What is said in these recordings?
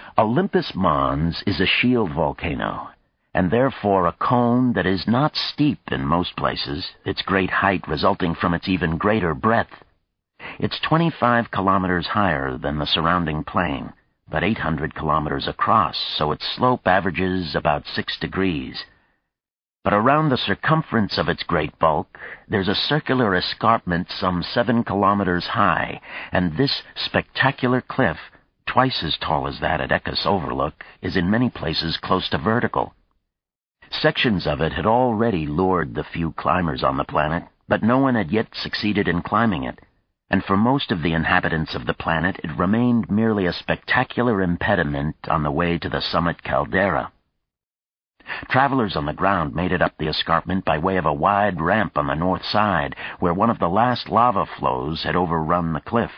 Olympus Mons is a shield volcano, and therefore a cone that is not steep in most places, its great height resulting from its even greater breadth. It's 25 kilometers higher than the surrounding plain, but 800 kilometers across, so its slope averages about 6 degrees. But around the circumference of its great bulk, there's a circular escarpment some 7 kilometers high, and this spectacular cliff, twice as tall as that at Eccles Overlook, is in many places close to vertical. Sections of it had already lured the few climbers on the planet, but no one had yet succeeded in climbing it, and for most of the inhabitants of the planet it remained merely a spectacular impediment on the way to the summit caldera. Travelers on the ground made it up the escarpment by way of a wide ramp on the north side, where one of the last lava flows had overrun the cliff.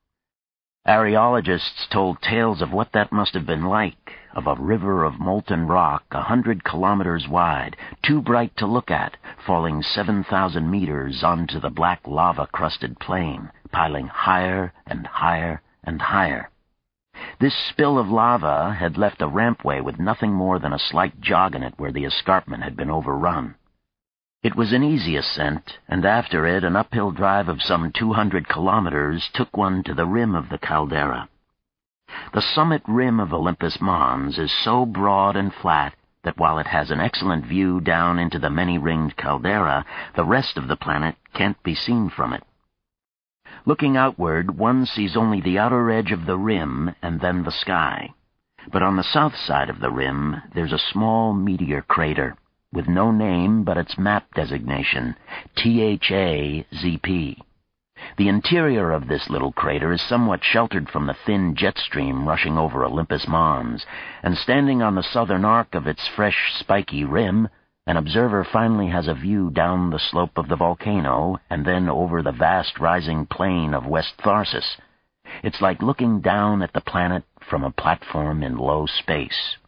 Areologists told tales of what that must have been like, of a river of molten rock 100 kilometers wide, too bright to look at, falling 7,000 meters onto the black lava-crusted plain, piling higher and higher and higher. This spill of lava had left a rampway with nothing more than a slight jog in it where the escarpment had been overrun. It was an easy ascent, and after it an uphill drive of some 200 kilometers took one to the rim of the caldera. The summit rim of Olympus Mons is so broad and flat that while it has an excellent view down into the many-ringed caldera, the rest of the planet can't be seen from it. Looking outward, one sees only the outer edge of the rim and then the sky. But on the south side of the rim, there's a small meteor crater, with no name but its map designation, THA-ZP. The interior of this little crater is somewhat sheltered from the thin jet stream rushing over Olympus Mons, and standing on the southern arc of its fresh, spiky rim, an observer finally has a view down the slope of the volcano and then over the vast rising plain of West Tharsis. It's like looking down at the planet from a platform in low space.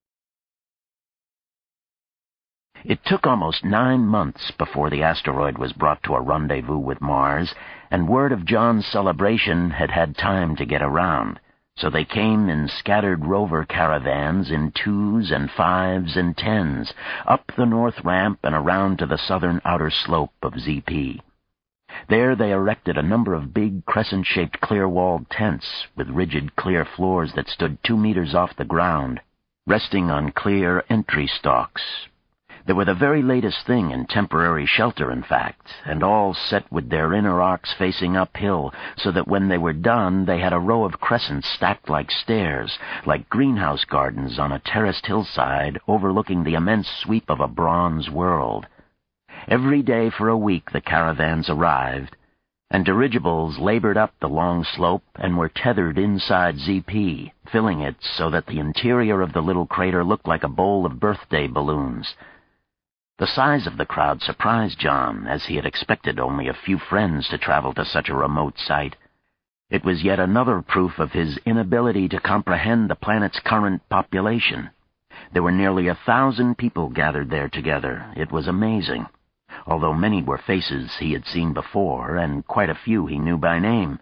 It took almost 9 months before the asteroid was brought to a rendezvous with Mars, and word of John's celebration had had time to get around, so they came in scattered rover caravans in 2s and 5s and 10s, up the north ramp and around to the southern outer slope of ZP. There they erected a number of big crescent-shaped clear-walled tents with rigid clear floors that stood 2 meters off the ground, resting on clear entry stalks. They were the very latest thing in temporary shelter, in fact, and all set with their inner arcs facing uphill, so that when they were done they had a row of crescents stacked like stairs, like greenhouse gardens on a terraced hillside overlooking the immense sweep of a bronze world. Every day for a week the caravans arrived, and dirigibles labored up the long slope and were tethered inside ZP, filling it so that the interior of the little crater looked like a bowl of birthday balloons. The size of the crowd surprised John, as he had expected only a few friends to travel to such a remote site. It was yet another proof of his inability to comprehend the planet's current population. There were nearly 1,000 people gathered there together. It was amazing, although many were faces he had seen before, and quite a few he knew by name.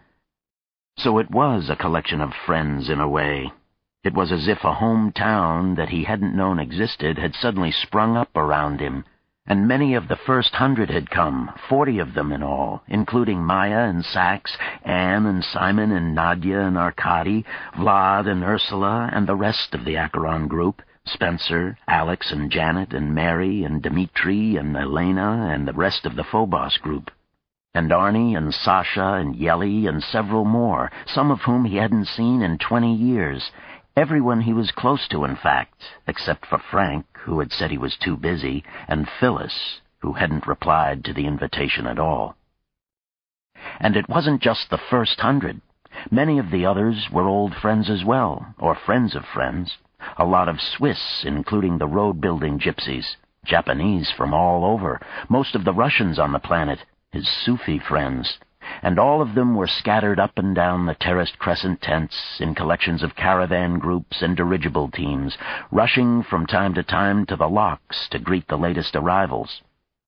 So it was a collection of friends in a way. It was as if a hometown that he hadn't known existed had suddenly sprung up around him, and many of the first 100 had come, 40 of them in all, including Maya and Sax, Anne and Simon and Nadia and Arkady, Vlad and Ursula, and the rest of the Acheron group, Spencer, Alex and Janet and Mary and Dmitri and Elena and the rest of the Phobos group, and Arnie and Sasha and Yeli and several more, some of whom he hadn't seen in 20 years, everyone he was close to, in fact, except for Frank, who had said he was too busy, and Phyllis, who hadn't replied to the invitation at all. And it wasn't just the first 100. Many of the others were old friends as well, or friends of friends. A lot of Swiss, including the road-building gypsies, Japanese from all over, most of the Russians on the planet, his Sufi friends, and all of them were scattered up and down the terraced crescent tents in collections of caravan groups and dirigible teams, rushing from time to time to the locks to greet the latest arrivals.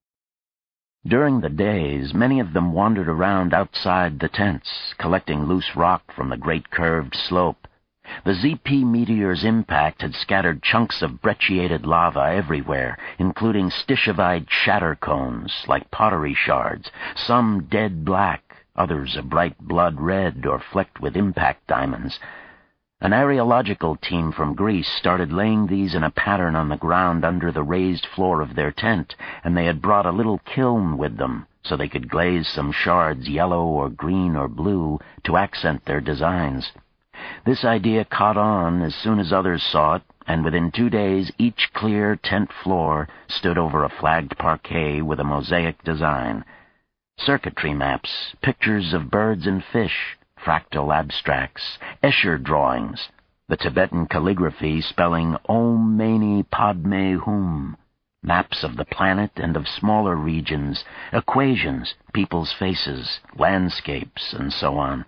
During the days, many of them wandered around outside the tents, collecting loose rock from the great curved slope. The ZP meteor's impact had scattered chunks of brecciated lava everywhere, including stishovide shatter cones, like pottery shards, some dead black, others a bright blood red or flecked with impact diamonds. An aerological team from Greece started laying these in a pattern on the ground under the raised floor of their tent, and they had brought a little kiln with them so they could glaze some shards yellow or green or blue to accent their designs. This idea caught on as soon as others saw it, and within 2 days each clear tent floor stood over a flagged parquet with a mosaic design. Circuitry maps, pictures of birds and fish, fractal abstracts, Escher drawings, the Tibetan calligraphy spelling Om Mani Padme Hum, maps of the planet and of smaller regions, equations, people's faces, landscapes, and so on.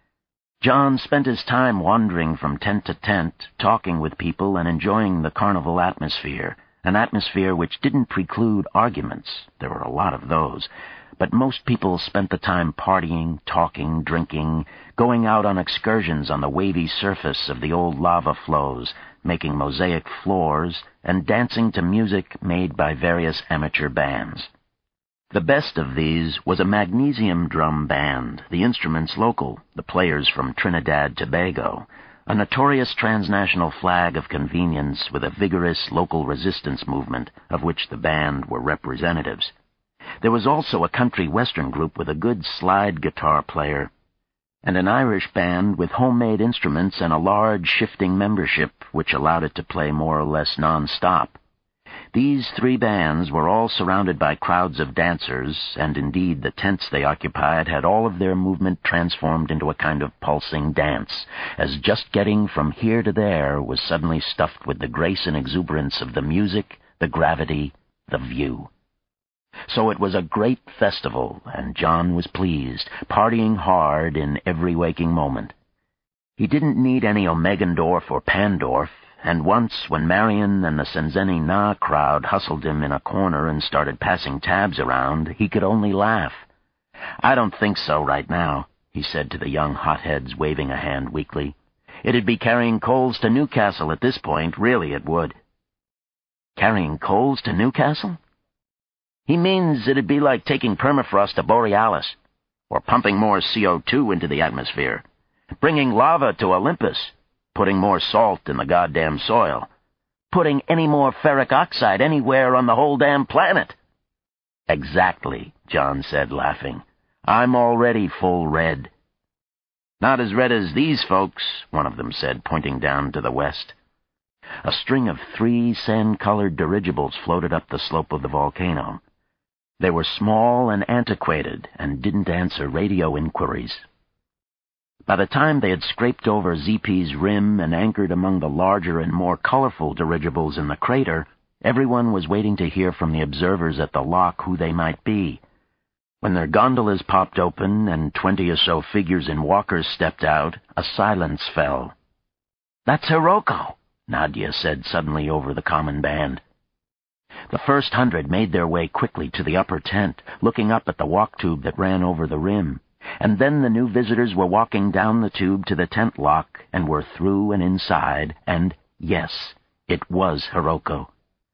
John spent his time wandering from tent to tent, talking with people and enjoying the carnival atmosphere, an atmosphere which didn't preclude arguments. There were a lot of those. But most people spent the time partying, talking, drinking, going out on excursions on the wavy surface of the old lava flows, making mosaic floors, and dancing to music made by various amateur bands. The best of these was a magnesium drum band, the instruments local, the players from Trinidad Tobago, a notorious transnational flag of convenience with a vigorous local resistance movement, of which the band were representatives. There was also a country western group with a good slide guitar player, and an Irish band with homemade instruments and a large shifting membership which allowed it to play more or less non-stop. These 3 bands were all surrounded by crowds of dancers, and indeed the tents they occupied had all of their movement transformed into a kind of pulsing dance, as just getting from here to there was suddenly stuffed with the grace and exuberance of the music, the gravity, the view. So it was a great festival, and John was pleased, partying hard in every waking moment. He didn't need any Omegendorf or Pandorf, and once, when Marion and the Senzeni Na crowd hustled him in a corner and started passing tabs around, he could only laugh. "I don't think so right now," he said to the young hotheads, waving a hand weakly. "It'd be carrying coals to Newcastle at this point, really it would." "Carrying coals to Newcastle?" "He means it'd be like taking permafrost to Borealis, or pumping more CO2 into the atmosphere, bringing lava to Olympus, putting more salt in the goddamn soil, putting any more ferric oxide anywhere on the whole damn planet." "Exactly," John said, laughing. "I'm already full red." "Not as red as these folks," one of them said, pointing down to the west. A string of 3 sand-colored dirigibles floated up the slope of the volcano. They were small and antiquated and didn't answer radio inquiries. By the time they had scraped over ZP's rim and anchored among the larger and more colorful dirigibles in the crater, everyone was waiting to hear from the observers at the lock who they might be. When their gondolas popped open and 20 or so figures in walkers stepped out, a silence fell. "That's Hiroko," Nadia said suddenly over the common band. The first 100 made their way quickly to the upper tent, looking up at the walk tube that ran over the rim. And then the new visitors were walking down the tube to the tent lock and were through and inside, and yes, it was Hiroko.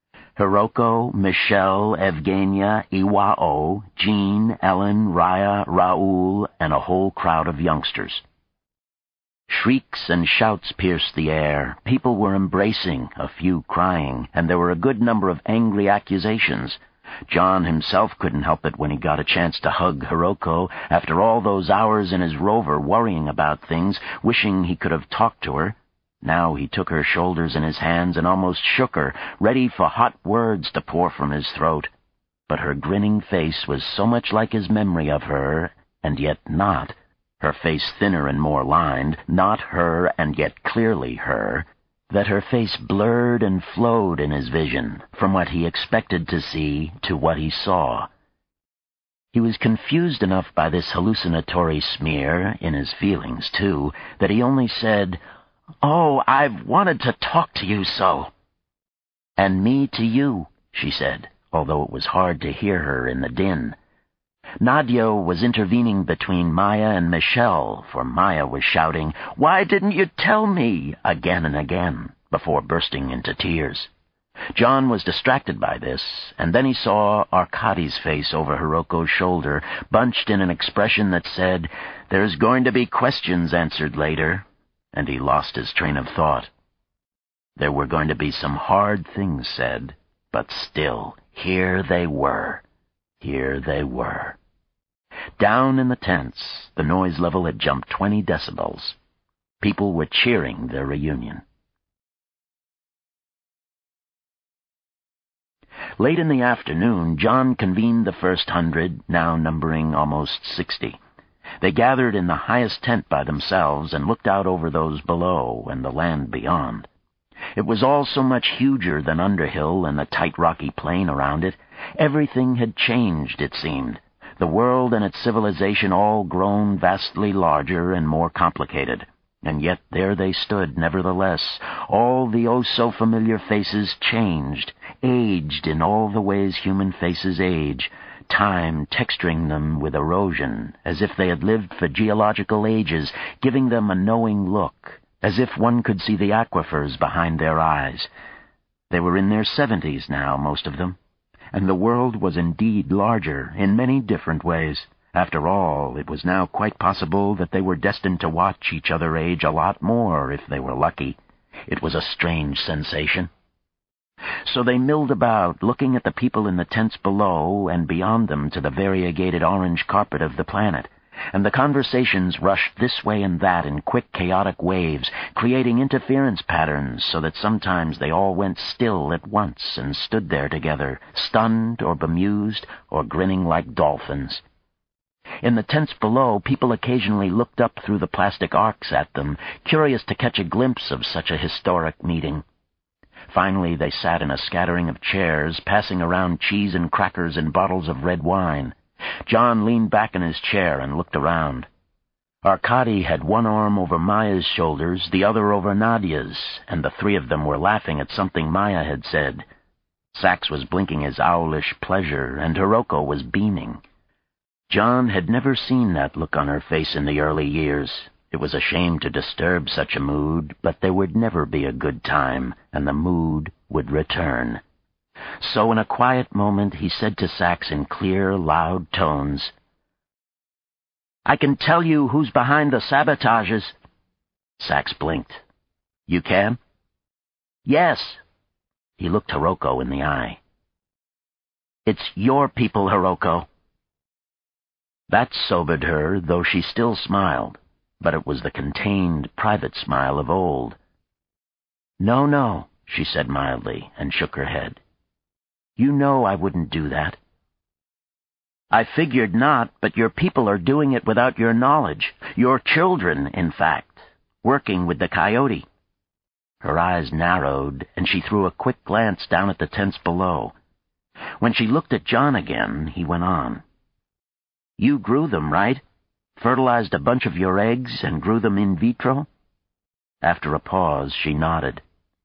Hiroko, Michelle, Evgenia, Iwao, Jean, Ellen, Raya, Raoul, and a whole crowd of youngsters. Shrieks and shouts pierced the air. People were embracing, a few crying, and there were a good number of angry accusations. John himself couldn't help it when he got a chance to hug Hiroko after all those hours in his rover worrying about things, wishing he could have talked to her. Now he took her shoulders in his hands and almost shook her, ready for hot words to pour from his throat. But her grinning face was so much like his memory of her, and yet not, her face thinner and more lined, not her and yet clearly her, that her face blurred and flowed in his vision, from what he expected to see to what he saw. He was confused enough by this hallucinatory smear, in his feelings too, that he only said, "Oh, I've wanted to talk to you so." "And me to you," she said, although it was hard to hear her in the din. Nadia was intervening between Maya and Michelle, for Maya was shouting, "Why didn't you tell me?" again and again, before bursting into tears. John was distracted by this, and then he saw Arkady's face over Hiroko's shoulder, bunched in an expression that said, "There's going to be questions answered later," and he lost his train of thought. There were going to be some hard things said, but still, here they were. Here they were. Down in the tents, the noise level had jumped 20 decibels. People were cheering their reunion. Late in the afternoon, John convened the first 100, now numbering almost 60. They gathered in the highest tent by themselves and looked out over those below and the land beyond. It was all so much huger than Underhill and the tight rocky plain around it. Everything had changed, it seemed. The world and its civilization all grown vastly larger and more complicated. And yet there they stood, nevertheless, all the oh-so-familiar faces changed, aged in all the ways human faces age, time texturing them with erosion, as if they had lived for geological ages, giving them a knowing look, as if one could see the aquifers behind their eyes. They were in their 70s now, most of them, and the world was indeed larger in many different ways. After all, it was now quite possible that they were destined to watch each other age a lot more if they were lucky. It was a strange sensation. So they milled about, looking at the people in the tents below and beyond them to the variegated orange carpet of the planet, and the conversations rushed this way and that in quick, chaotic waves, creating interference patterns so that sometimes they all went still at once and stood there together, stunned or bemused or grinning like dolphins. In the tents below, people occasionally looked up through the plastic arcs at them, curious to catch a glimpse of such a historic meeting. Finally, they sat in a scattering of chairs, passing around cheese and crackers and bottles of red wine. John leaned back in his chair and looked around. Arkady had one arm over Maya's shoulders, the other over Nadia's, and the three of them were laughing at something Maya had said. Sachs was blinking his owlish pleasure, and Hiroko was beaming. John had never seen that look on her face in the early years. It was a shame to disturb such a mood, but there would never be a good time, and the mood would return. So in a quiet moment he said to Sachs in clear, loud tones, "I can tell you who's behind the sabotages." Sachs blinked. "You can?" "Yes." He looked Hiroko in the eye. "It's your people, Hiroko." That sobered her, though she still smiled, but it was the contained, private smile of old. No, she said mildly, and shook her head. "You know I wouldn't do that." "I figured not, but your people are doing it without your knowledge. Your children, in fact, working with the coyote." Her eyes narrowed, and she threw a quick glance down at the tents below. When she looked at John again, he went on. "You grew them, right? Fertilized a bunch of your eggs and grew them in vitro?" After a pause, she nodded.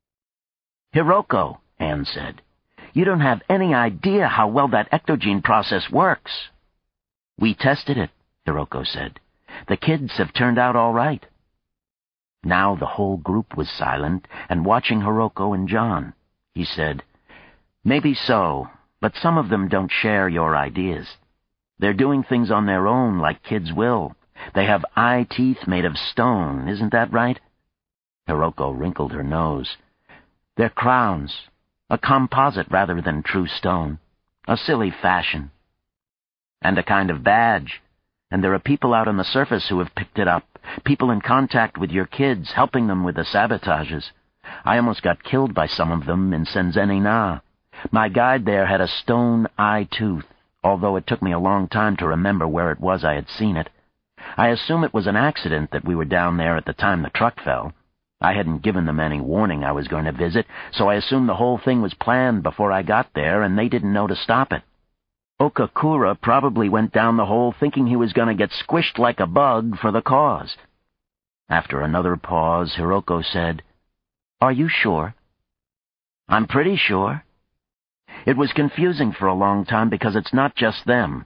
"Hiroko," Anne said, "you don't have any idea how well that ectogene process works." "We tested it," Hiroko said. "The kids have turned out all right." Now the whole group was silent and watching Hiroko and John. He said, "Maybe so, but some of them don't share your ideas. They're doing things on their own like kids will. They have eye teeth made of stone, isn't that right?" Hiroko wrinkled her nose. "They're crowns, a composite rather than true stone. A silly fashion. And a kind of badge. And there are people out on the surface who have picked it up, people in contact with your kids, helping them with the sabotages. I almost got killed by some of them in Senzen-Na. My guide there had a stone eye tooth, although it took me a long time to remember where it was I had seen it. I assume it was an accident that we were down there at the time the truck fell. I hadn't given them any warning I was going to visit, so I assumed the whole thing was planned before I got there, and they didn't know to stop it. Okakura probably went down the hole thinking he was going to get squished like a bug for the cause." After another pause, Hiroko said, "Are you sure?" "I'm pretty sure. It was confusing for a long time because it's not just them.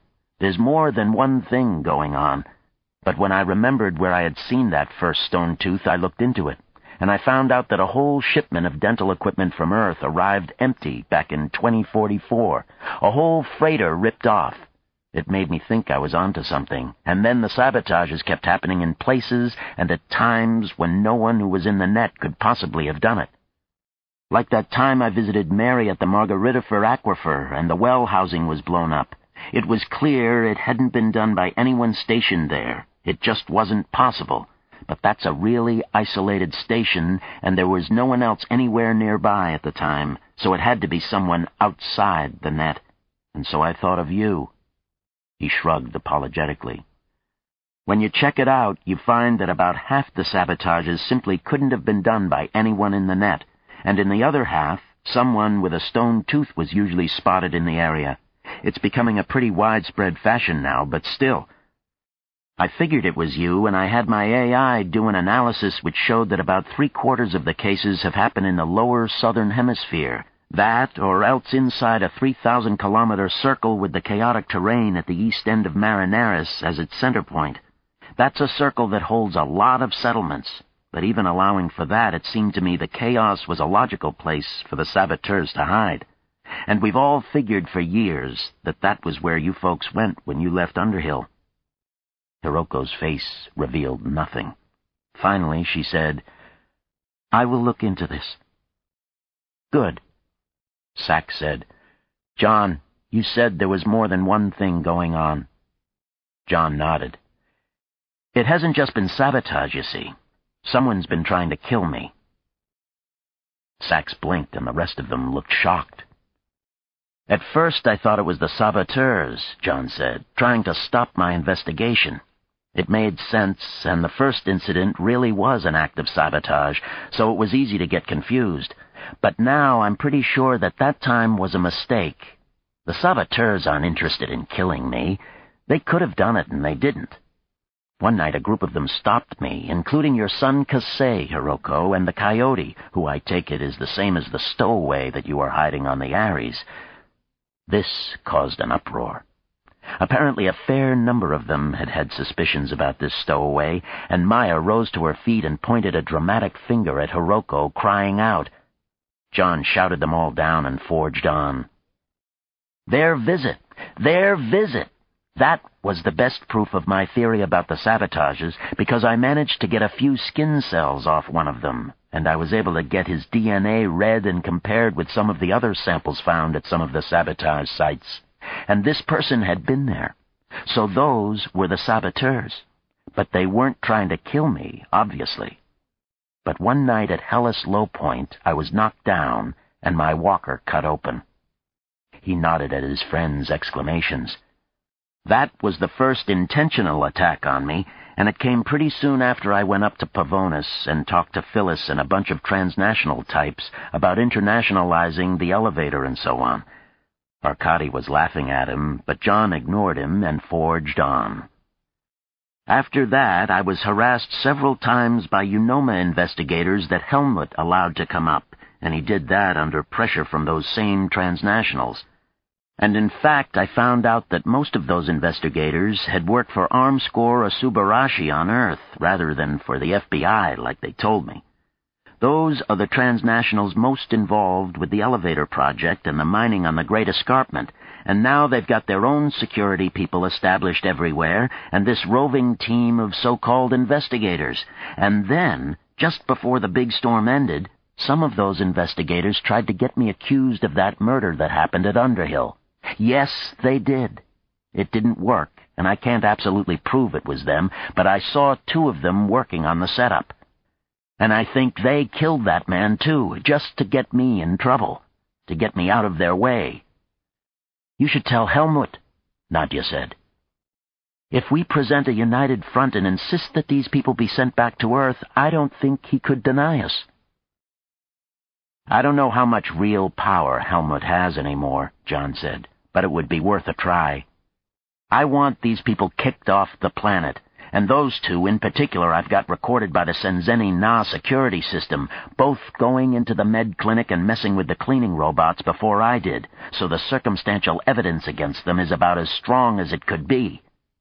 There's more than one thing going on. But when I remembered where I had seen that first stone tooth, I looked into it, and I found out that a whole shipment of dental equipment from Earth arrived empty back in 2044. A whole freighter ripped off. It made me think I was onto something, and then the sabotages kept happening in places and at times when no one who was in the net could possibly have done it. Like that time I visited Mary at the Margaritifer Aquifer and the well housing was blown up. It was clear it hadn't been done by anyone stationed there. It just wasn't possible. But that's a really isolated station, and there was no one else anywhere nearby at the time, so it had to be someone outside the net. And so I thought of you. He shrugged apologetically. When you check it out, you find that about half the sabotages simply couldn't have been done by anyone in the net, and in the other half, someone with a stone tooth was usually spotted in the area. It's becoming a pretty widespread fashion now, but still. I figured it was you, and I had my AI do an analysis which showed that about 3/4 of the cases have happened in the lower southern hemisphere. That, or else inside a 3,000-kilometer circle with the chaotic terrain at the east end of Marineris as its center point. That's a circle that holds a lot of settlements, but even allowing for that, it seemed to me the chaos was a logical place for the saboteurs to hide. And we've all figured for years that was where you folks went when you left Underhill. Hiroko's face revealed nothing. Finally, she said, "I will look into this." "Good." Sachs said, "John, you said there was more than one thing going on." John nodded. "It hasn't just been sabotage, you see. Someone's been trying to kill me." Sachs blinked, and the rest of them looked shocked. "At first I thought it was the saboteurs," John said, "trying to stop my investigation. It made sense, and the first incident really was an act of sabotage, so it was easy to get confused. But now I'm pretty sure that time was a mistake. The saboteurs aren't interested in killing me. They could have done it, and they didn't. One night a group of them stopped me, including your son Kasei, Hiroko, and the coyote, who I take it is the same as the stowaway that you are hiding on the Ares. This caused an uproar. Apparently a fair number of them had had suspicions about this stowaway, and Maya rose to her feet and pointed a dramatic finger at Hiroko, crying out. John shouted them all down and forged on. Their visit! Their visit! That was the best proof of my theory about the sabotages, because I managed to get a few skin cells off one of them, and I was able to get his DNA read and compared with some of the other samples found at some of the sabotage sites. And this person had been there. So those were the saboteurs. But they weren't trying to kill me, obviously. But one night at Hellas Low Point, I was knocked down, and my walker cut open. He nodded at his friend's exclamations. That was the first intentional attack on me, and it came pretty soon after I went up to Pavonis and talked to Phyllis and a bunch of transnational types about internationalizing the elevator and so on. Arkady was laughing at him, but John ignored him and forged on. After that, I was harassed several times by Unoma investigators that Helmut allowed to come up, and he did that under pressure from those same transnationals. And in fact, I found out that most of those investigators had worked for Armscor or Subarashi on Earth, rather than for the FBI, like they told me. Those are the transnationals most involved with the elevator project and the mining on the Great Escarpment, and now they've got their own security people established everywhere, and this roving team of so-called investigators. And then, just before the big storm ended, some of those investigators tried to get me accused of that murder that happened at Underhill. Yes, they did. It didn't work, and I can't absolutely prove it was them, but I saw 2 of them working on the setup. And I think they killed that man, too, just to get me in trouble, to get me out of their way. You should tell Helmut, Nadia said. If we present a united front and insist that these people be sent back to Earth, I don't think he could deny us. I don't know how much real power Helmut has anymore, John said, but it would be worth a try. I want these people kicked off the planet, And those two in particular I've got recorded by the Senzeni Na security system, both going into the med clinic and messing with the cleaning robots before I did, so the circumstantial evidence against them is about as strong as it could be.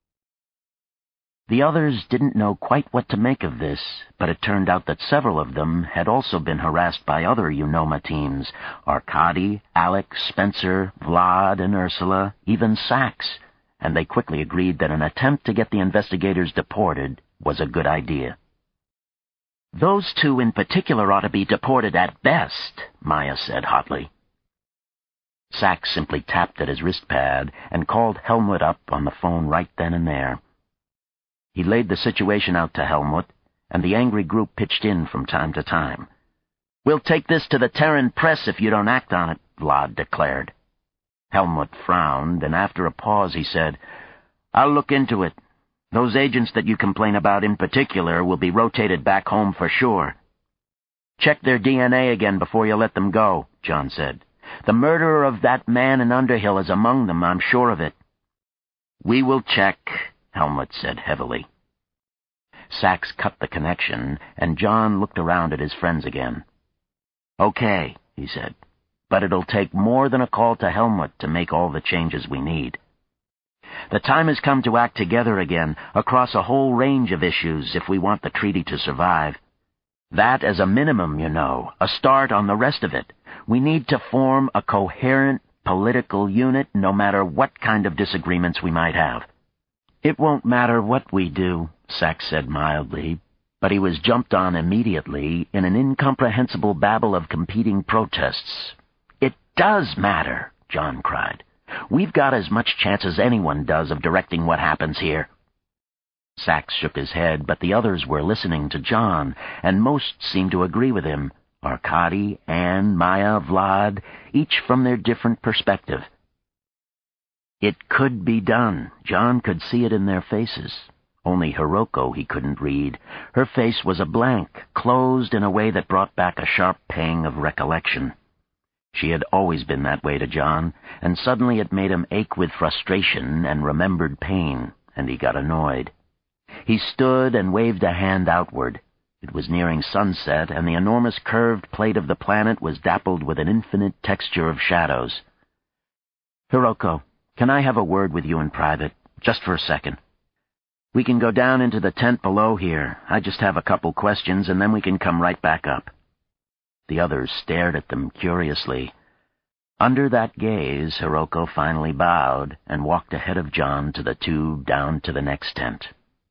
The others didn't know quite what to make of this, but it turned out that several of them had also been harassed by other Unoma teams, Arkady, Alex, Spencer, Vlad, and Ursula, even Sachs, and they quickly agreed that an attempt to get the investigators deported was a good idea. "Those two in particular ought to be deported at best," Maya said hotly. Sachs simply tapped at his wrist pad and called Helmut up on the phone right then and there. He laid the situation out to Helmut, and the angry group pitched in from time to time. "We'll take this to the Terran press if you don't act on it," Vlad declared. Helmut frowned, and after a pause he said, "I'll look into it. Those agents that you complain about in particular will be rotated back home for sure." "Check their DNA again before you let them go," John said. "The murderer of that man in Underhill is among them, I'm sure of it." "We will check," Helmut said heavily. Sachs cut the connection, and John looked around at his friends again. "Okay," he said. "But it'll take more than a call to Helmut to make all the changes we need. The time has come to act together again, across a whole range of issues if we want the treaty to survive. That as a minimum, you know, a start on the rest of it. We need to form a coherent political unit no matter what kind of disagreements we might have." "It won't matter what we do," Sachs said mildly, but he was jumped on immediately in an incomprehensible babble of competing protests. "It does matter," John cried. "We've got as much chance as anyone does of directing what happens here." Sachs shook his head, but the others were listening to John, and most seemed to agree with him. Arkady, Anne, Maya, Vlad, each from their different perspective. It could be done. John could see it in their faces. Only Hiroko he couldn't read. Her face was a blank, closed in a way that brought back a sharp pang of recollection. She had always been that way to John, and suddenly it made him ache with frustration and remembered pain, and he got annoyed. He stood and waved a hand outward. It was nearing sunset, and the enormous curved plate of the planet was dappled with an infinite texture of shadows. "Hiroko, can I have a word with you in private, just for a second? We can go down into the tent below here. I just have a couple questions, and then we can come right back up." The others stared at them curiously. Under that gaze, Hiroko finally bowed and walked ahead of John to the tube down to the next tent.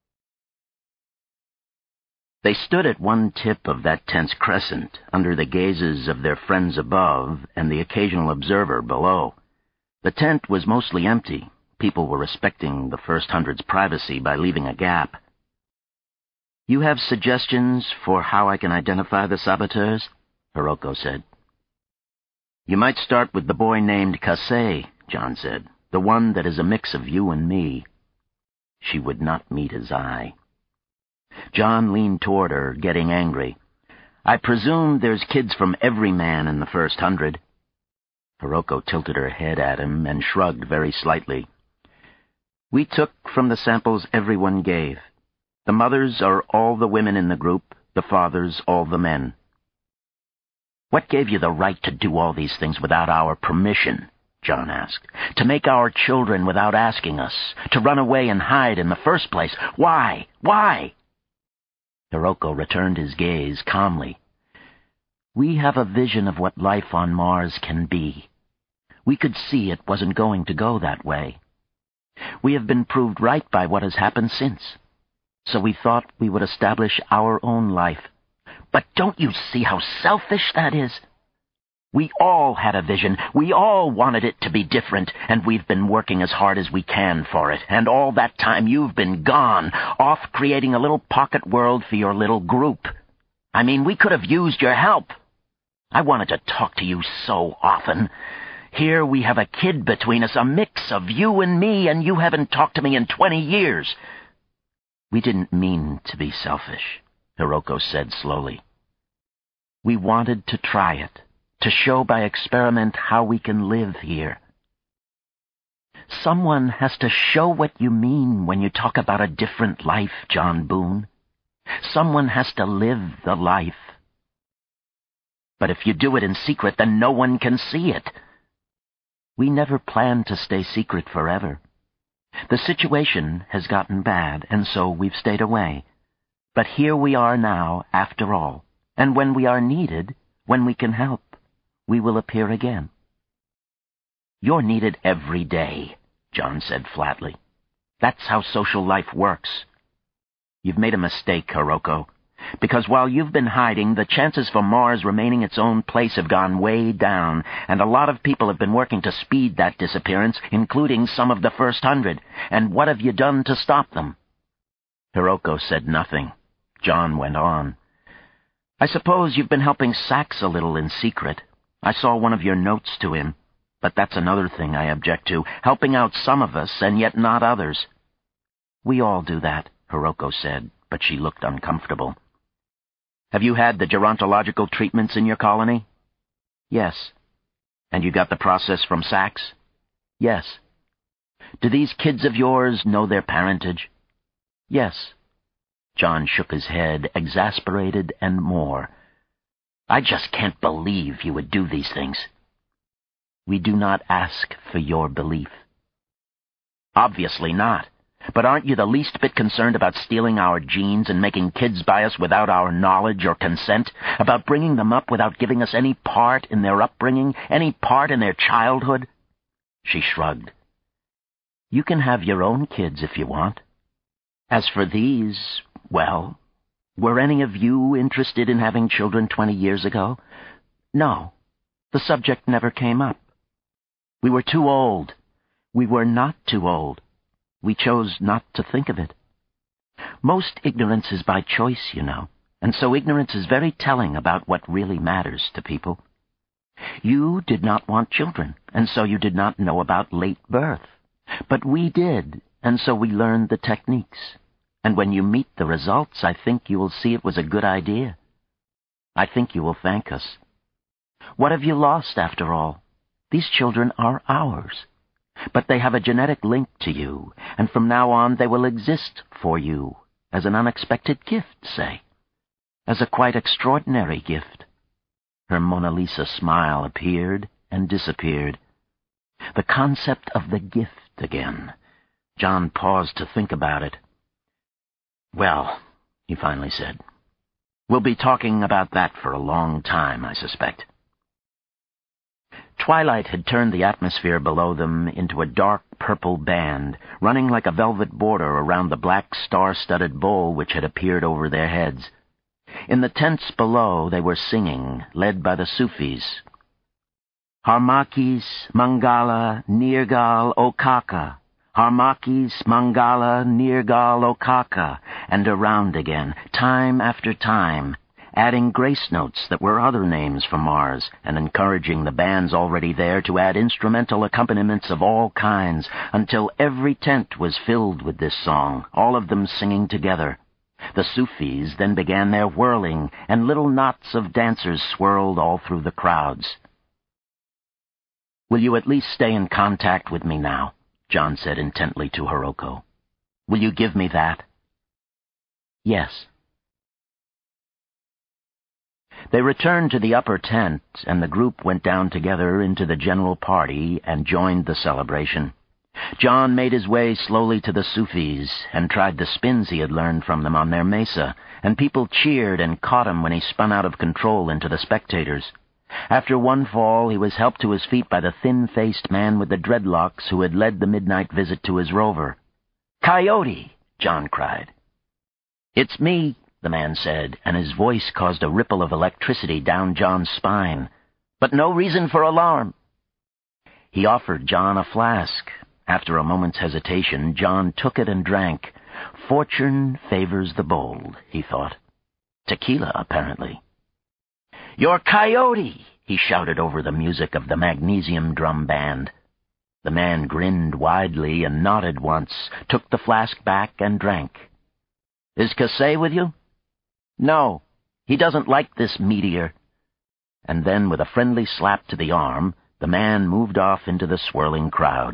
They stood at one tip of that tent's crescent, under the gazes of their friends above and the occasional observer below. The tent was mostly empty. People were respecting the First Hundred's privacy by leaving a gap. "You have suggestions for how I can identify the saboteurs?" Hiroko said. "You might start with the boy named Kasei," John said, "the one that is a mix of you and me." She would not meet his eye. John leaned toward her, getting angry. "I presume there's kids from every man in the First 100. Hiroko tilted her head at him and shrugged very slightly. "We took from the samples everyone gave. The mothers are all the women in the group, the fathers all the men." "What gave you the right to do all these things without our permission?" John asked. "To make our children without asking us? To run away and hide in the first place? Why? Why?" Hiroko returned his gaze calmly. "We have a vision of what life on Mars can be. We could see it wasn't going to go that way. We have been proved right by what has happened since. So we thought we would establish our own life. But don't you see how selfish that is? We all had a vision. We all wanted it to be different, and we've been working as hard as we can for it. And all that time you've been gone, off creating a little pocket world for your little group. I mean, we could have used your help. I wanted to talk to you so often. Here we have a kid between us, a mix of you and me, and you haven't talked to me in 20 years. We didn't mean to be selfish," Hiroko said slowly. "We wanted to try it, to show by experiment how we can live here." Someone has to show what you mean when you talk about a different life, John Boone. Someone has to live the life. But if you do it in secret, then no one can see it. We never planned to stay secret forever. The situation has gotten bad, and so we've stayed away. But here we are now, after all, and when we are needed, when we can help, we will appear again. You're needed every day, John said flatly. That's how social life works. You've made a mistake, Hiroko, because while you've been hiding, the chances for Mars remaining its own place have gone way down, and a lot of people have been working to speed that disappearance, including some of the first 100. And what have you done to stop them? Hiroko said nothing. John went on. I suppose you've been helping Sax a little in secret. I saw one of your notes to him. But that's another thing I object to, helping out some of us and yet not others. We all do that, Hiroko said, but she looked uncomfortable. Have you had the gerontological treatments in your colony? Yes. And you got the process from Sax? Yes. Do these kids of yours know their parentage? Yes. John shook his head, exasperated and more. I just can't believe you would do these things. We do not ask for your belief. Obviously not. But aren't you the least bit concerned about stealing our genes and making kids by us without our knowledge or consent? About bringing them up without giving us any part in their upbringing, any part in their childhood? She shrugged. You can have your own kids if you want. As for these, well, were any of you interested in having children 20 years ago? No. The subject never came up. We were too old. We were not too old. We chose not to think of it. Most ignorance is by choice, you know, and so ignorance is very telling about what really matters to people. You did not want children, and so you did not know about late birth. But we did, and so we learned the techniques. And when you meet the results, I think you will see it was a good idea. I think you will thank us. What have you lost, after all? These children are ours. But they have a genetic link to you, and from now on they will exist for you, as an unexpected gift, say. As a quite extraordinary gift. Her Mona Lisa smile appeared and disappeared. The concept of the gift again. John paused to think about it. Well, he finally said, we'll be talking about that for a long time, I suspect. Twilight had turned the atmosphere below them into a dark purple band, running like a velvet border around the black star-studded bowl which had appeared over their heads. In the tents below they were singing, led by the Sufis. Harmakis, Mangala, Nirgal, Okaka. Harmakis, Mangala, Nirgal, Okaka. And around again, time after time, adding grace notes that were other names for Mars, and encouraging the bands already there to add instrumental accompaniments of all kinds, until every tent was filled with this song, all of them singing together. The Sufis then began their whirling, and little knots of dancers swirled all through the crowds. Will you at least stay in contact with me now? John said intently to Hiroko. Will you give me that? Yes. They returned to the upper tent, and the group went down together into the general party and joined the celebration. John made his way slowly to the Sufis and tried the spins he had learned from them on their mesa, and people cheered and caught him when he spun out of control into the spectators. After one fall, he was helped to his feet by the thin-faced man with the dreadlocks who had led the midnight visit to his rover. "Coyote!" John cried. "It's me," the man said, and his voice caused a ripple of electricity down John's spine. "But no reason for alarm." He offered John a flask. After a moment's hesitation, John took it and drank. Fortune favors the bold, he thought. Tequila, apparently. "You're Coyote!" he shouted over the music of the magnesium drum band. The man grinned widely and nodded once, took the flask back and drank. "Is Kasey with you?" "No, he doesn't like this meteor." And then, with a friendly slap to the arm, the man moved off into the swirling crowd.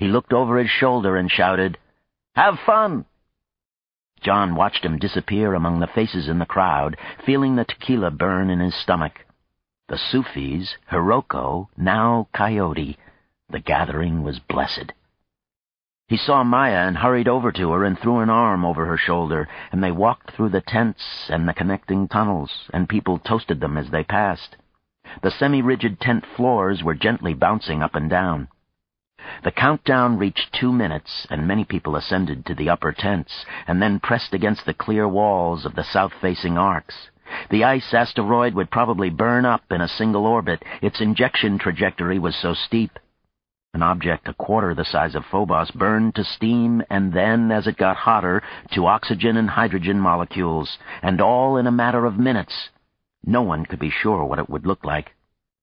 He looked over his shoulder and shouted, "Have fun!" John watched him disappear among the faces in the crowd, feeling the tequila burn in his stomach. The Sufis, Hiroko, now Coyote. The gathering was blessed. He saw Maya and hurried over to her and threw an arm over her shoulder, and they walked through the tents and the connecting tunnels, and people toasted them as they passed. The semi-rigid tent floors were gently bouncing up and down. The countdown reached 2 minutes, and many people ascended to the upper tents, and then pressed against the clear walls of the south-facing arcs. The ice asteroid would probably burn up in a single orbit. Its injection trajectory was so steep. An object a quarter the size of Phobos burned to steam, and then, as it got hotter, to oxygen and hydrogen molecules, and all in a matter of minutes. No one could be sure what it would look like.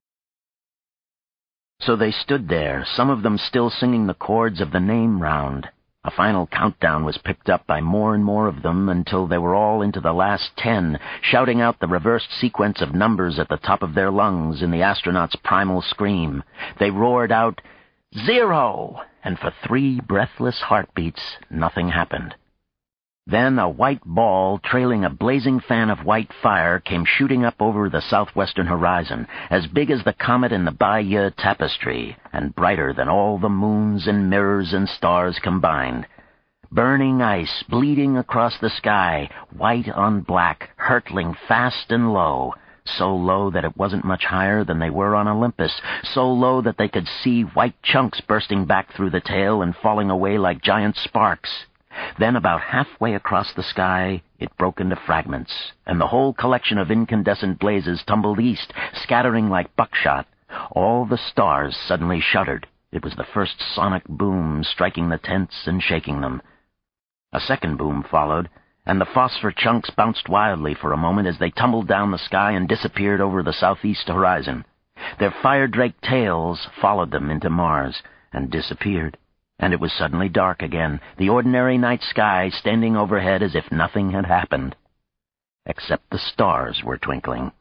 So they stood there, some of them still singing the chords of the name round. A final countdown was picked up by more and more of them until they were all into the last 10, shouting out the reversed sequence of numbers at the top of their lungs in the astronauts' primal scream. They roared out, "0!" and for 3 breathless heartbeats, nothing happened. Then a white ball, trailing a blazing fan of white fire, came shooting up over the southwestern horizon, as big as the comet in the Bayeux Tapestry, and brighter than all the moons and mirrors and stars combined. Burning ice bleeding across the sky, white on black, hurtling fast and low, so low that it wasn't much higher than they were on Olympus, so low that they could see white chunks bursting back through the tail and falling away like giant sparks. Then about halfway across the sky, it broke into fragments, and the whole collection of incandescent blazes tumbled east, scattering like buckshot. All the stars suddenly shuddered. It was the first sonic boom striking the tents and shaking them. A second boom followed, and the phosphor chunks bounced wildly for a moment as they tumbled down the sky and disappeared over the southeast horizon. Their fire-draped tails followed them into Mars and disappeared. And it was suddenly dark again, the ordinary night sky standing overhead as if nothing had happened. Except the stars were twinkling.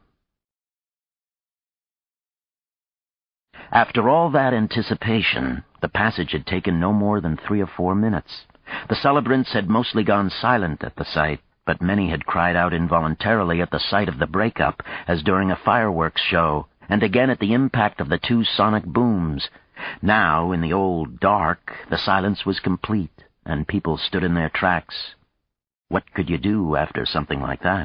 After all that anticipation, the passage had taken no more than 3 or 4 minutes. The celebrants had mostly gone silent at the sight, but many had cried out involuntarily at the sight of the breakup, as during a fireworks show, and again at the impact of the 2 sonic booms. Now, in the old dark, the silence was complete, and people stood in their tracks. What could you do after something like that?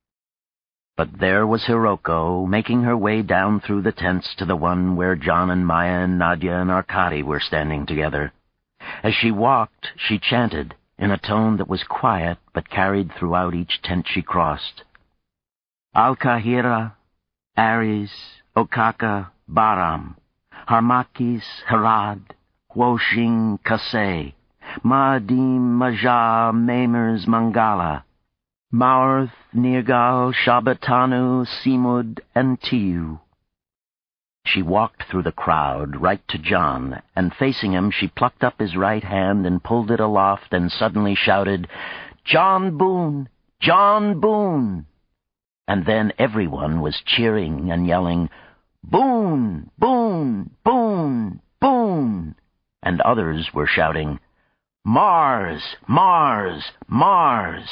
But there was Hiroko, making her way down through the tents to the one where John and Maya and Nadia and Arkady were standing together. As she walked, she chanted, in a tone that was quiet but carried throughout each tent she crossed. Al-Kahira, Ares, Okaka, Baram, Harmakis, Harad, Woshing, Kasei, Ma'adim, Majah, Mamers, Mangala, Maorth, Nirgal, Shabatanu, Simud, and Tiu. She walked through the crowd right to John, and facing him she plucked up his right hand and pulled it aloft and suddenly shouted, "John Boone! John Boone!" And then everyone was cheering and yelling, "Boone! Boone! Boone! Boone!" And others were shouting, "Mars! Mars! Mars!"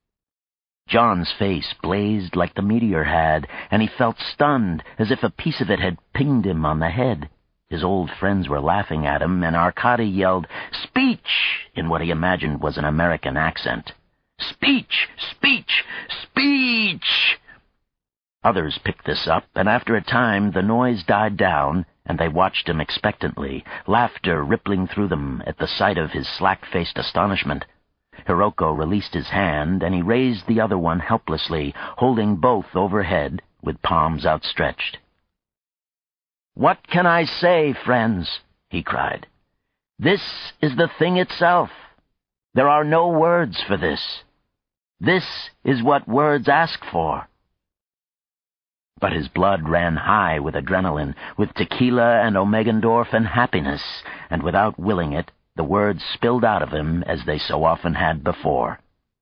John's face blazed like the meteor had, and he felt stunned, as if a piece of it had pinged him on the head. His old friends were laughing at him, and Arkady yelled, "Speech!" in what he imagined was an American accent. "Speech! Speech! Speech!" Others picked this up, and after a time the noise died down, and they watched him expectantly, laughter rippling through them at the sight of his slack-faced astonishment. Hiroko released his hand, and he raised the other one helplessly, holding both overhead with palms outstretched. "What can I say, friends?" he cried. "This is the thing itself. There are no words for this. This is what words ask for." But his blood ran high with adrenaline, with tequila and Omegendorf and happiness, and without willing it, the words spilled out of him as they so often had before.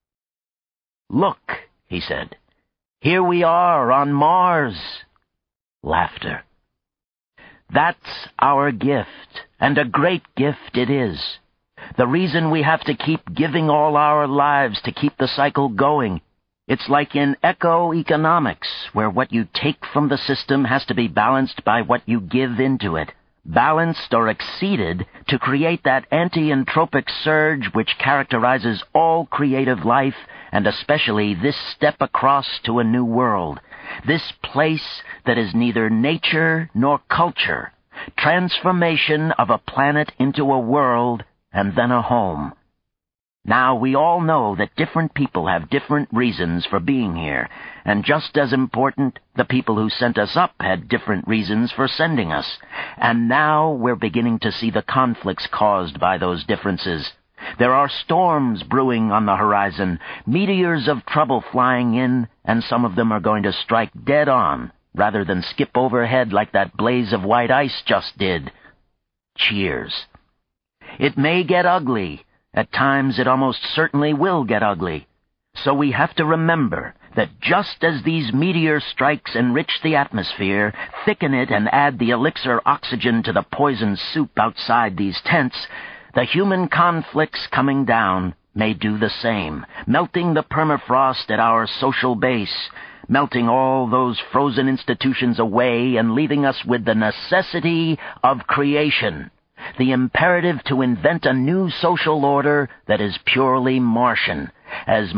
"Look," he said, "here we are on Mars." Laughter. "That's our gift, And a great gift it is. The reason we have to keep giving all our lives to keep the cycle going. It's like in eco-economics, where what you take from the system has to be balanced by what you give into it. Balanced or exceeded to create that anti-entropic surge which characterizes all creative life, and especially this step across to a new world. This place that is neither nature nor culture. Transformation of a planet into a world and then a home. Now, we all know that different people have different reasons for being here, and just as important, the people who sent us up had different reasons for sending us. And now we're beginning to see the conflicts caused by those differences. There are storms brewing on the horizon, meteors of trouble flying in, and some of them are going to strike dead on, rather than skip overhead like that blaze of white ice just did. Cheers. It may get ugly. At times it almost certainly will get ugly. So we have to remember that just as these meteor strikes enrich the atmosphere, thicken it, and add the elixir oxygen to the poison soup outside these tents, the human conflicts coming down may do the same, melting the permafrost at our social base, melting all those frozen institutions away and leaving us with the necessity of creation. The imperative to invent a new social order that is purely Martian as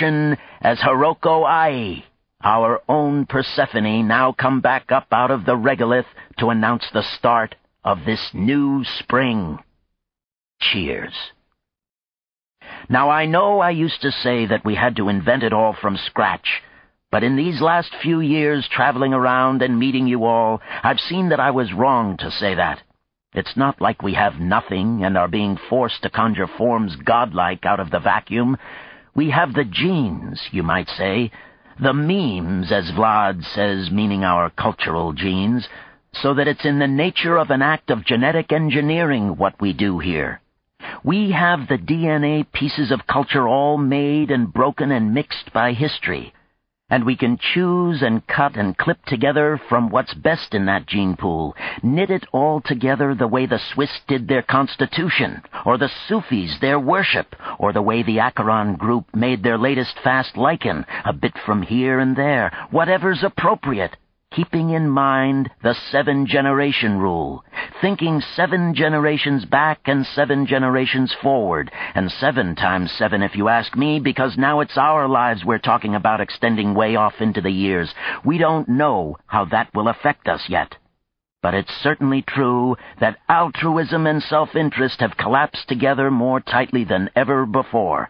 Hiroko Ai, our own Persephone, now come back up out of the regolith to announce the start of this new spring. Cheers. Now, I know I used to say that we had to invent it all from scratch, but in these last few years traveling around and meeting you all, I've seen that I was wrong to say that. It's not like we have nothing and are being forced to conjure forms godlike out of the vacuum. We have the genes, you might say, the memes, as Vlad says, meaning our cultural genes, so that it's in the nature of an act of genetic engineering what we do here. We have the DNA pieces of culture all made and broken and mixed by history. And we can choose and cut and clip together from what's best in that gene pool, knit it all together the way the Swiss did their constitution, or the Sufis their worship, or the way the Acheron group made their latest fast lichen, a bit from here and there, whatever's appropriate, keeping in mind the 7-generation rule, thinking 7 generations back and 7 generations forward, and 7 times 7 if you ask me, because now it's our lives we're talking about extending way off into the years. We don't know how that will affect us yet. But it's certainly true that altruism and self-interest have collapsed together more tightly than ever before.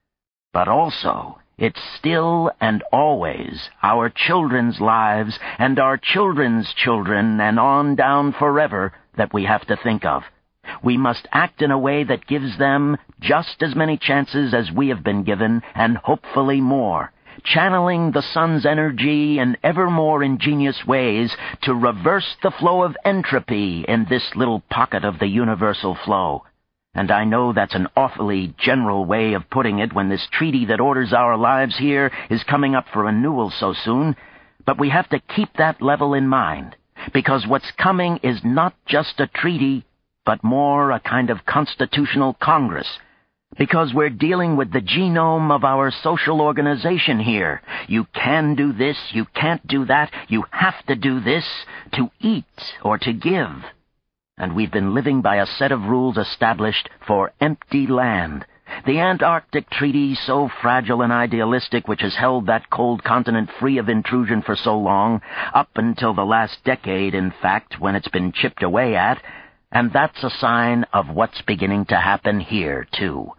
But also, it's still and always our children's lives and our children's children and on down forever that we have to think of. We must act in a way that gives them just as many chances as we have been given, and hopefully more, channeling the sun's energy in ever more ingenious ways to reverse the flow of entropy in this little pocket of the universal flow. And I know that's an awfully general way of putting it when this treaty that orders our lives here is coming up for renewal so soon, but we have to keep that level in mind, because what's coming is not just a treaty, but more a kind of constitutional congress, because we're dealing with the genome of our social organization here. You can do this, you can't do that, you have to do this, to eat or to give. And we've been living by a set of rules established for empty land. The Antarctic Treaty, so fragile and idealistic, which has held that cold continent free of intrusion for so long, up until the last decade, in fact, when it's been chipped away at, and that's a sign of what's beginning to happen here, too.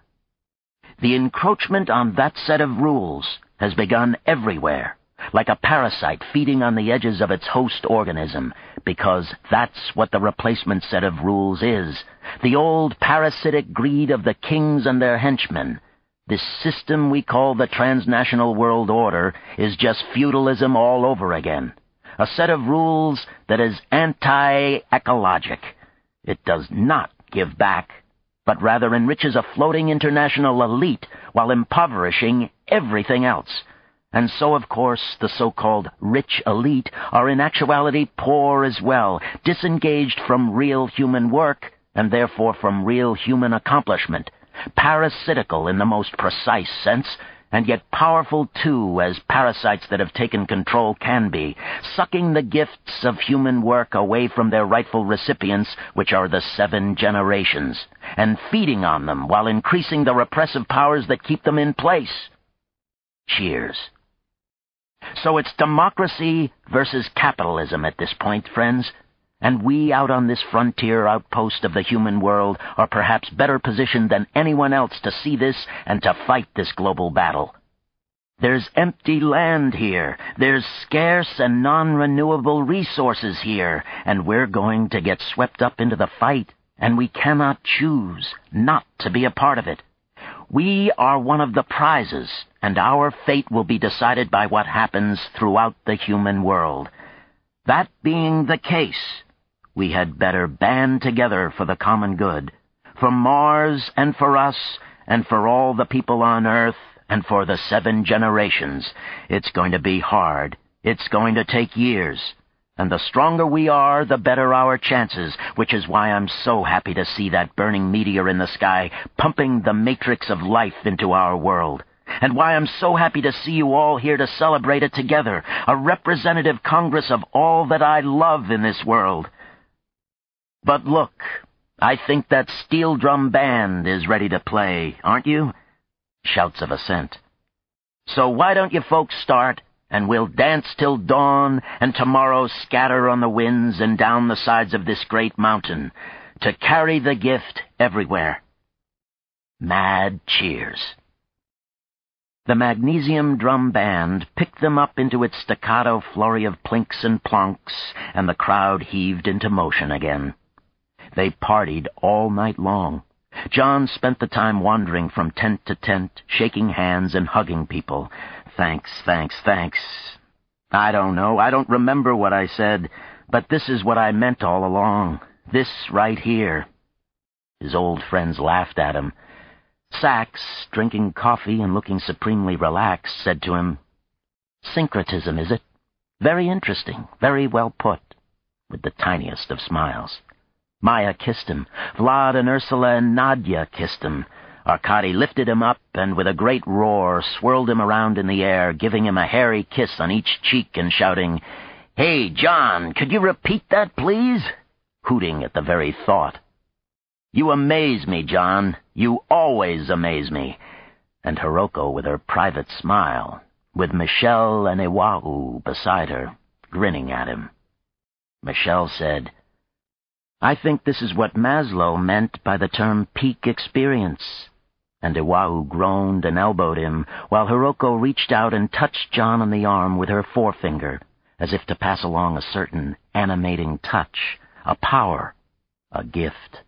The encroachment on that set of rules has begun everywhere, like a parasite feeding on the edges of its host organism, because that's what the replacement set of rules is, the old parasitic greed of the kings and their henchmen. This system we call the transnational world order is just feudalism all over again, a set of rules that is anti-ecologic. It does not give back, but rather enriches a floating international elite while impoverishing everything else. And so, of course, the so-called rich elite are in actuality poor as well, disengaged from real human work, and therefore from real human accomplishment, parasitical in the most precise sense, and yet powerful too, as parasites that have taken control can be, sucking the gifts of human work away from their rightful recipients, which are the 7 generations, and feeding on them while increasing the repressive powers that keep them in place. Cheers. So it's democracy versus capitalism at this point, friends. And we out on this frontier outpost of the human world are perhaps better positioned than anyone else to see this and to fight this global battle. There's empty land here, there's scarce and non-renewable resources here, and we're going to get swept up into the fight, and we cannot choose not to be a part of it. We are one of the prizes, and our fate will be decided by what happens throughout the human world. That being the case, we had better band together for the common good, for Mars and for us, and for all the people on Earth, and for the 7 generations. It's going to be hard. It's going to take years. And the stronger we are, the better our chances, which is why I'm so happy to see that burning meteor in the sky, pumping the matrix of life into our world. And why I'm so happy to see you all here to celebrate it together, a representative Congress of all that I love in this world. But look, I think that steel drum band is ready to play, aren't you? Shouts of assent. So why don't you folks start, and we'll dance till dawn, and tomorrow scatter on the winds and down the sides of this great mountain, to carry the gift everywhere. Mad cheers. The magnesium drum band picked them up into its staccato flurry of plinks and plonks, and the crowd heaved into motion again. They partied all night long. John spent the time wandering from tent to tent, shaking hands and hugging people. Thanks, thanks, thanks. I don't know, I don't remember what I said, but this is what I meant all along. This right here. His old friends laughed at him. Sachs, drinking coffee and looking supremely relaxed, said to him, "Syncretism, is it? Very interesting, very well put," with the tiniest of smiles. Maya kissed him. Vlad and Ursula and Nadia kissed him. Arkady lifted him up and with a great roar swirled him around in the air, giving him a hairy kiss on each cheek and shouting, "Hey, John, could you repeat that, please?" hooting at the very thought. "You amaze me, John. You always amaze me." And Hiroko with her private smile, with Michelle and Iwao beside her, grinning at him. Michelle said, "I think this is what Maslow meant by the term peak experience." And Iwao groaned and elbowed him, while Hiroko reached out and touched John on the arm with her forefinger, as if to pass along a certain animating touch, a power, a gift.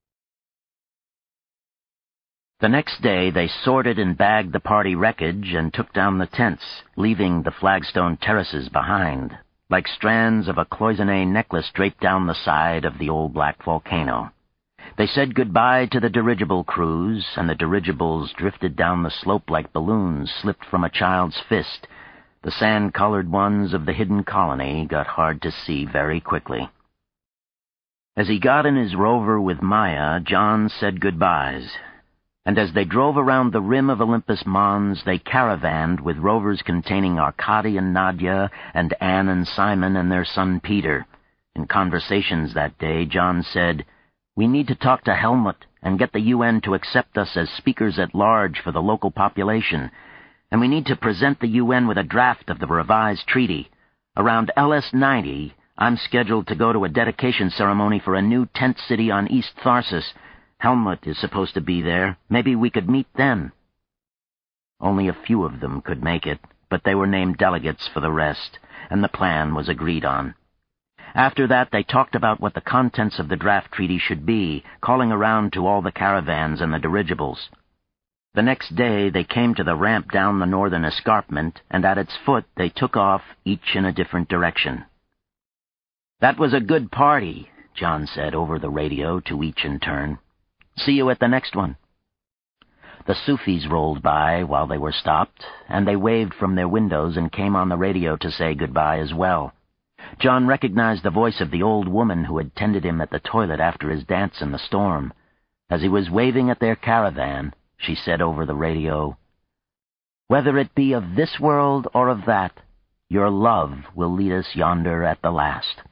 The next day they sorted and bagged the party wreckage and took down the tents, leaving the flagstone terraces behind, like strands of a cloisonné necklace draped down the side of the old black volcano. They said goodbye to the dirigible crews, and the dirigibles drifted down the slope like balloons slipped from a child's fist. The sand-colored ones of the hidden colony got hard to see very quickly. As he got in his rover with Maya, John said goodbyes. And as they drove around the rim of Olympus Mons, they caravanned with rovers containing Arkady and Nadia and Anne and Simon and their son Peter. In conversations that day, John said, "We need to talk to Helmut and get the UN to accept us as speakers at large for the local population. And we need to present the UN with a draft of the revised treaty. Around LS-90, I'm scheduled to go to a dedication ceremony for a new tent city on East Tharsis. Helmut is supposed to be there. Maybe we could meet then." Only a few of them could make it, but they were named delegates for the rest, and the plan was agreed on. After that, they talked about what the contents of the draft treaty should be, calling around to all the caravans and the dirigibles. The next day, they came to the ramp down the northern escarpment, and at its foot they took off, each in a different direction. "That was a good party," John said over the radio to each in turn. "See you at the next one." The Sufis rolled by while they were stopped, and they waved from their windows and came on the radio to say goodbye as well. John recognized the voice of the old woman who had tended him at the toilet after his dance in the storm. As he was waving at their caravan, she said over the radio, "Whether it be of this world or of that, your love will lead us yonder at the last."